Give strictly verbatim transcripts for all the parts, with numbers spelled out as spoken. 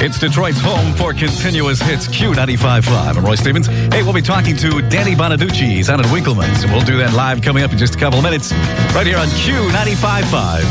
It's Detroit's home for continuous hits, Q ninety-five point five. I'm Roy Stevens. Hey, we'll be talking to Danny Bonaduce. He's out at Winkleman's, and we'll do that live coming up in just a couple of minutes right here on Q ninety-five point five.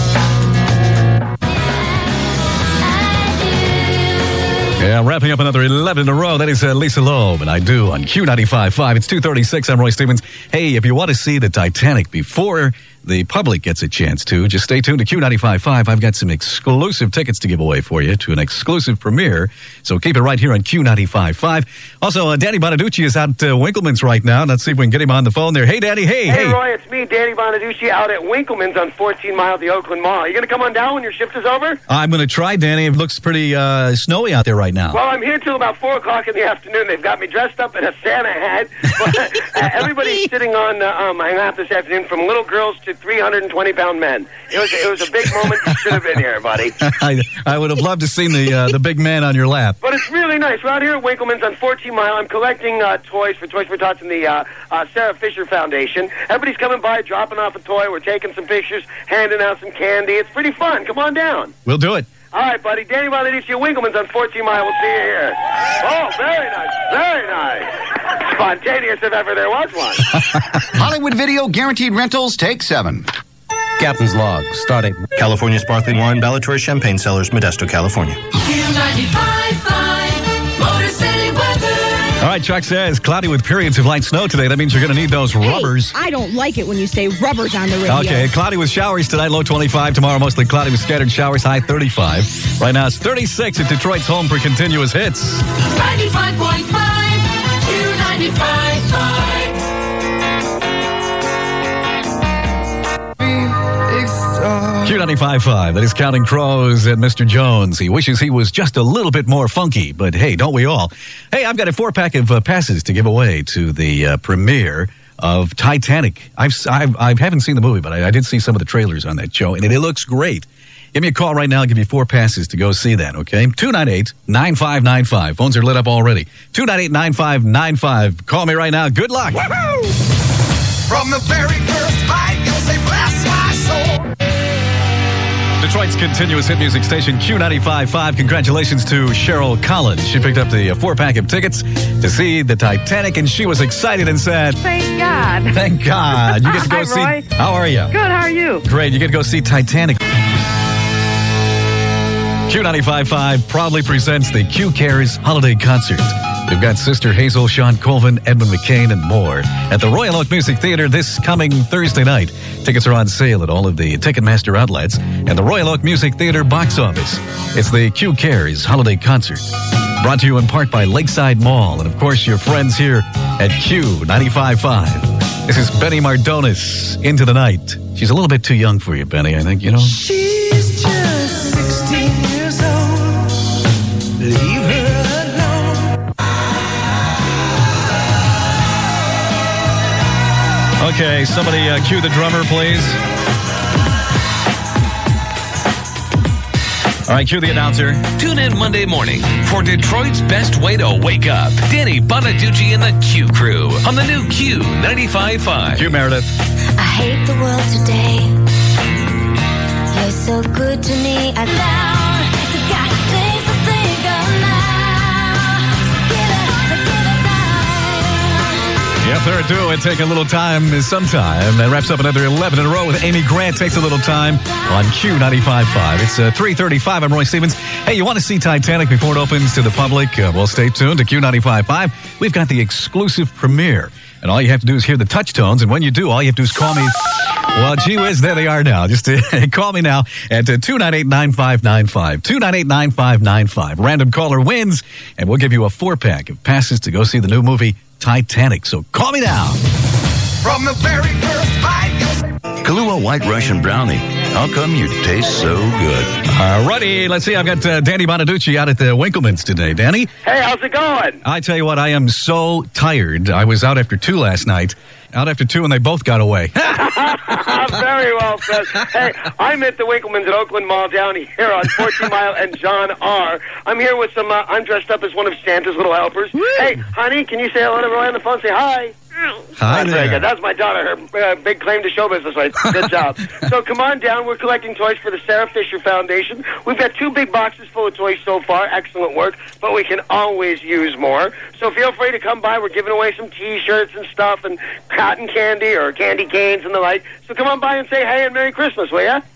Yeah, wrapping up another eleven in a row. That is uh, Lisa Loeb, and I do on Q ninety-five point five. It's two thirty-six. I'm Roy Stevens. Hey, if you want to see the Titanic before the public gets a chance to, just stay tuned to Q ninety-five point five. I've got some exclusive tickets to give away for you to an exclusive premiere, so keep it right here on Q ninety-five point five. Also, uh, Danny Bonaduce is out at uh, Winkleman's right now. Let's see if we can get him on the phone there. Hey, Danny. Hey, hey. Hey, Roy, it's me, Danny Bonaduce, out at Winkleman's on fourteen mile at the Oakland Mall. Are you going to come on down when your shift is over? I'm going to try, Danny. It looks pretty uh, snowy out there right now. Well, I'm here till about four o'clock in the afternoon. They've got me dressed up in a Santa hat. But, uh, everybody's sitting on uh, um, my lap this afternoon, from little girls to three hundred twenty pound men. It was it was a big moment. You should have been here, buddy. I, I would have loved to have seen the uh, the big man on your lap. But it's really nice. We're out here at Winkleman's on fourteen mile. I'm collecting uh, toys for Toys for Tots and the uh, uh, Sarah Fisher Foundation. Everybody's coming by, dropping off a toy. We're taking some pictures, handing out some candy. It's pretty fun. Come on down. We'll do it. All right, buddy. Danny Bonaduce at Winkleman's on fourteen mile. We'll see you here. Oh, very nice. Very nice. Spontaneous if ever there was one. Hollywood Video Guaranteed Rentals, take seven. Captain's log, starting. California Sparkling Wine, Bellator Champagne Cellars, Modesto, California. Q ninety-five point five, Motor City weather. All right, Chuck says cloudy with periods of light snow today. That means you're going to need those rubbers. Hey, I don't like it when you say rubbers on the radio. Okay, cloudy with showers tonight, low twenty-five. Tomorrow, mostly cloudy with scattered showers, high thirty-five. Right now, it's thirty-six at Detroit's home for continuous hits. ninety-five point five, Q ninety-five point five. Q ninety-five point five, that is Counting Crows and Mister Jones. He wishes he was just a little bit more funky, but hey, don't we all? Hey, I've got a four-pack of uh, passes to give away to the uh, premiere of Titanic. I've, I've, I haven't seen the movie, but I, I did see some of the trailers on that show, and it, it looks great. Give me a call right now. I'll give you four passes to go see that, okay? two nine eight, nine five nine five. Phones are lit up already. two nine eight, nine five nine five. Call me right now. Good luck. Woo-hoo! From the very first fight, you'll say, bless my soul. Detroit's continuous hit music station, Q ninety-five point five. Congratulations to Cheryl Collins. She picked up the uh, four-pack of tickets to see the Titanic, and she was excited and said, Thank God. Thank God. You get to go Hi, see... Roy. How are you? Good, how are you? Great. You get to go see Titanic. Q ninety-five point five proudly presents the Q Cares Holiday Concert. We've got Sister Hazel, Sean Colvin, Edmund McCain, and more at the Royal Oak Music Theater this coming Thursday night. Tickets are on sale at all of the Ticketmaster outlets and the Royal Oak Music Theater box office. It's the Q Cares Holiday Concert, brought to you in part by Lakeside Mall and, of course, your friends here at Q ninety-five point five. This is Benny Mardones, Into the Night. She's a little bit too young for you, Benny, I think, you know? She's just sixteen years old. Leave her alone. Okay, somebody uh, cue the drummer, please. All right, cue the announcer. Tune in Monday morning for Detroit's best way to wake up. Danny Bonaduce and the Q Crew on the new Q ninety-five point five. Cue Meredith. I hate the world today. You're so good to me. I down. You got things to think of now. So give it, give it time. Yep, there do. It take a little time is sometime. That wraps up another eleven in a row with Amy Grant. Takes a little time on Q ninety-five point five. It's uh, three thirty-five. I'm Roy Stevens. Hey, you want to see Titanic before it opens to the public? Uh, well, stay tuned to Q ninety-five point five. We've got the exclusive premiere. And all you have to do is hear the touch tones. And when you do, all you have to do is call me. Well, gee whiz, there they are now. Just uh, call me now at uh, two nine eight, nine five nine five. two nine eight, nine five nine five. Random caller wins, and we'll give you a four-pack of passes to go see the new movie Titanic. So call me now. From the very first fight, you'll say, Kahlua White Russian Brownie. How come you taste so good? All righty. Let's see. I've got uh, Danny Bonaduce out at the Winkleman's today. Danny? Hey, how's it going? I tell you what, I am so tired. I was out after two last night. Out after two, and they both got away. Very well said. Hey, I'm at the Winkleman's at Oakland Mall down here on fourteen mile and John R. I'm here with some, uh, I'm dressed up as one of Santa's little helpers. Woo! Hey, honey, can you say hello to Roy on the phone? Say hi. Hi That's very there. good. That's my daughter. Her uh, big claim to show business. Right? Good job. So come on down. We're collecting toys for the Sarah Fisher Foundation. We've got two big boxes full of toys so far. Excellent work, but we can always use more. So feel free to come by. We're giving away some T-shirts and stuff and cotton candy or candy canes and the like. So come on by and say hey and Merry Christmas, will ya?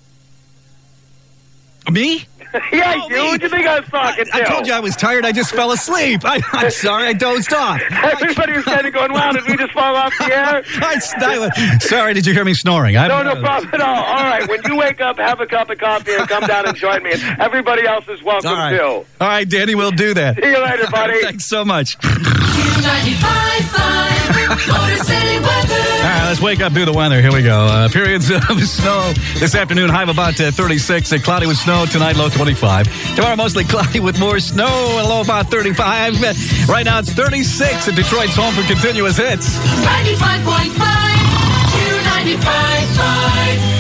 Me? yeah, Oh, you. me. What do you think I was talking I, I to? told you I was tired. I just fell asleep. I, I'm sorry. I dozed off. Everybody was kind of going, wow, did we just fall off the air? I, I, sorry, did you hear me snoring? I'm, No, no problem at all. All right, when you wake up, have a cup of coffee and come down and join me. And everybody else is welcome, All right. too. All right, Danny, we'll do that. See you later, buddy. Thanks so much. Q ninety-five point five, Motor City Weather. All right, let's wake up, do the weather. Here we go. Uh, periods of snow this afternoon, high of about uh, thirty-six. Uh, cloudy with snow tonight, low twenty-five. Tomorrow, mostly cloudy with more snow, and low about thirty-five. Uh, right now, it's thirty-six, and Detroit's home for continuous hits. ninety-five point five, Q ninety-five point five.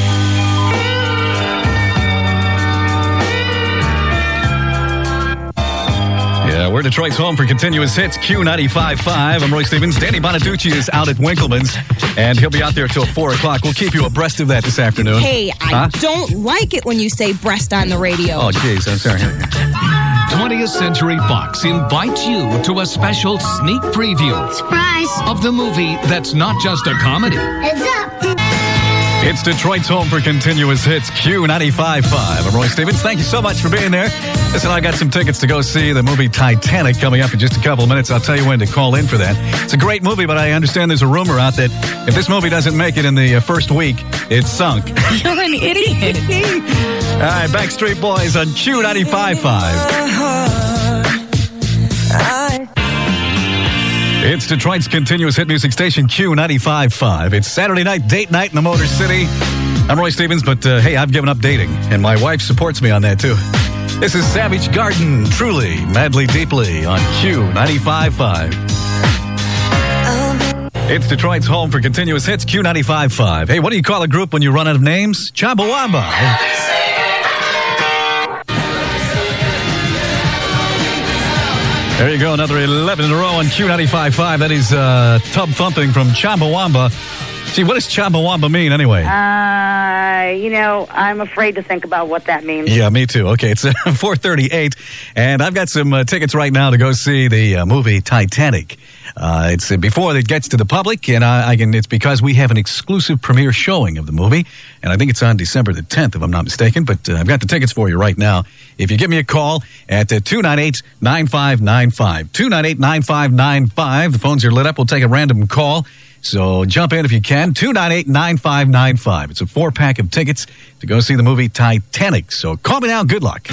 Yeah, we're Detroit's home for continuous hits, Q ninety-five point five. I'm Roy Stevens. Danny Bonaducci is out at Winkleman's, and he'll be out there till four o'clock. We'll keep you abreast of that this afternoon. Hey, I Huh? don't like it when you say breast on the radio. Oh, jeez, I'm sorry. twentieth Century Fox invites you to a special sneak preview Surprise! of the movie that's not just a comedy. Heads up! It's Detroit's home for continuous hits, Q ninety-five point five. I'm Roy Stevens. Thank you so much for being there. Listen, I got some tickets to go see the movie Titanic coming up in just a couple of minutes. I'll tell you when to call in for that. It's a great movie, but I understand there's a rumor out that if this movie doesn't make it in the uh, first week, it's sunk. You're an idiot. All right, Backstreet Boys on Q ninety-five point five. It's Detroit's continuous hit music station, Q ninety-five point five. It's Saturday night, date night in the Motor City. I'm Roy Stevens, but uh, hey, I've given up dating, and my wife supports me on that, too. This is Savage Garden, Truly, Madly, Deeply on Q ninety-five point five. It's Detroit's home for continuous hits, Q ninety-five point five. Hey, what do you call a group when you run out of names? Chumbawamba. There you go, another eleven in a row on Q ninety-five point five. That is uh, Tub Thumping from Chumbawamba. Gee, what does Chumbawamba mean anyway? Uh, you know, I'm afraid to think about what that means. Yeah, me too. Okay, it's uh, four thirty-eight, and I've got some uh, tickets right now to go see the uh, movie Titanic. Uh, it's uh, before it gets to the public, and I, I can. It's because we have an exclusive premiere showing of the movie, and I think it's on December the tenth, if I'm not mistaken. But uh, I've got the tickets for you right now. If you give me a call at uh, two nine eight, nine five nine five, two nine eight, nine five nine five, the phones are lit up. We'll take a random call. So jump in if you can, two nine eight, nine five nine five. It's a four-pack of tickets to go see the movie Titanic. So call me now. Good luck.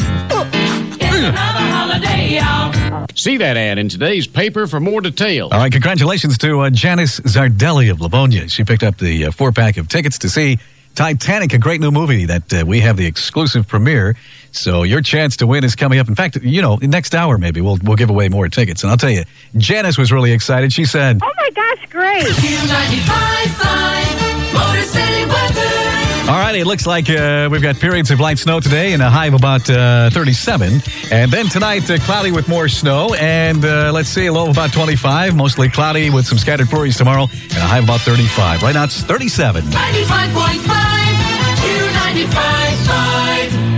See that ad in today's paper for more details. All right, congratulations to uh, Janice Zardelli of Livonia. She picked up the uh, four-pack of tickets to see Titanic, a great new movie that uh, we have the exclusive premiere. So your chance to win is coming up. In fact, you know, next hour maybe we'll we'll give away more tickets. And I'll tell you, Janice was really excited. She said, Oh my gosh, great! Q ninety-five point five, Motor City Weather. all right, it looks like uh, we've got periods of light snow today and a high of about uh, thirty-seven. And then tonight, uh, cloudy with more snow. And uh, let's see, a low of about twenty-five. Mostly cloudy with some scattered flurries tomorrow and a high of about thirty-five. Right now, it's thirty-seven. ninety-five point five, Q ninety-five point five.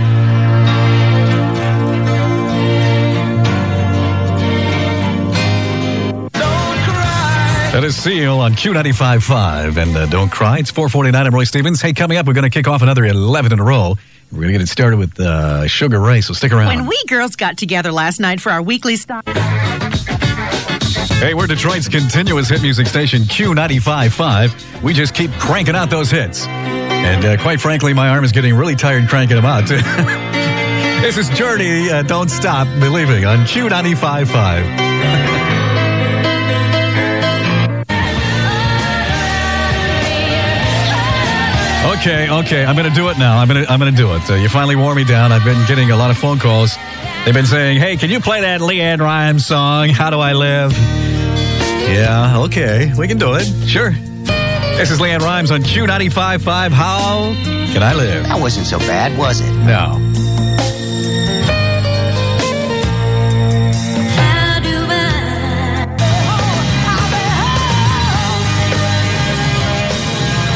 That is Seal on Q ninety-five point five. And uh, don't cry. It's four forty-nine. I'm Roy Stevens. Hey, coming up, we're going to kick off another eleven in a row. We're going to get it started with uh, Sugar Ray, so stick around. When we girls got together last night for our weekly stop. Hey, we're Detroit's continuous hit music station, Q ninety-five point five. We just keep cranking out those hits. And uh, quite frankly, my arm is getting really tired cranking them out. This is Journey, uh, Don't Stop Believing on Q ninety-five point five. Okay, okay, I'm going to do it now. I'm going to I'm going to do it. Uh, you finally wore me down. I've been getting a lot of phone calls. They've been saying, hey, can you play that LeAnn Rimes song, How Do I Live? Yeah, okay, we can do it. Sure. This is LeAnn Rimes on Q ninety-five point five. How Can I Live? That wasn't so bad, was it? No.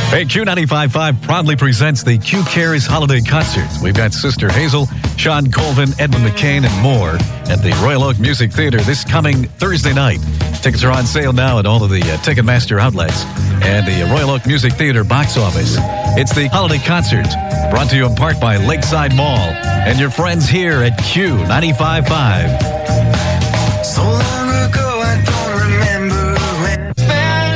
Hey, Q ninety-five point five proudly presents the Q Cares Holiday Concert. We've got Sister Hazel, Sean Colvin, Edmund McCain, and more at the Royal Oak Music Theater this coming Thursday night. Tickets are on sale now at all of the uh, Ticketmaster outlets and the Royal Oak Music Theater box office. It's the Holiday Concert, brought to you in part by Lakeside Mall and your friends here at Q ninety-five point five. So long ago, I don't remember when I spent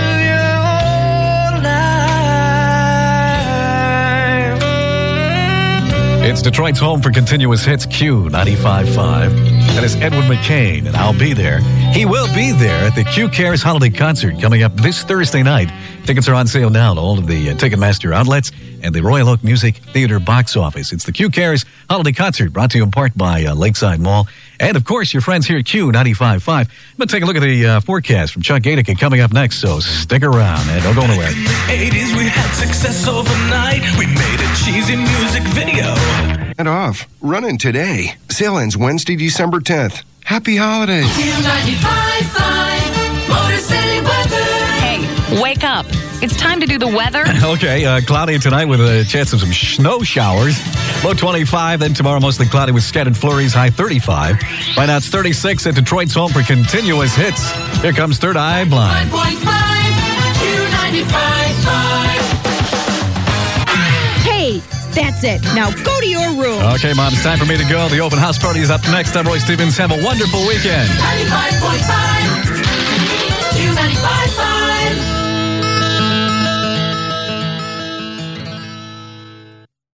your life. It's Detroit's home for continuous hits, Q ninety-five point five. That is Edwin McCain, and I'll be there. He will be there at the Q Cares Holiday Concert coming up this Thursday night. Tickets are on sale now at all of the uh, Ticketmaster outlets and the Royal Oak Music Theater box office. It's the Q Cares Holiday Concert, brought to you in part by uh, Lakeside Mall. And, of course, your friends here at Q ninety-five point five. I'm going to take a look at the uh, forecast from Chuck Gatica coming up next, so stick around and don't go nowhere. In the eighties, we had success overnight. We made a cheesy music video. And off. Running today. Sale ends Wednesday, December tenth. Happy holidays. Q ninety-five point five, Motor City weather. Hey, wake up. It's time to do the weather. Okay, uh, cloudy tonight with a chance of some snow showers. Low twenty-five, then tomorrow mostly cloudy with scattered flurries, high thirty-five. Right now it's thirty-six at Detroit's home for continuous hits. Here comes Third Eye Blind. five point five, Q ninety-five point five. Hey, that's it. Now go to your room. Okay, Mom, it's time for me to go. The open house party is up next. I'm Roy Stevens. Have a wonderful weekend. ninety-five point five, Q ninety-five point five.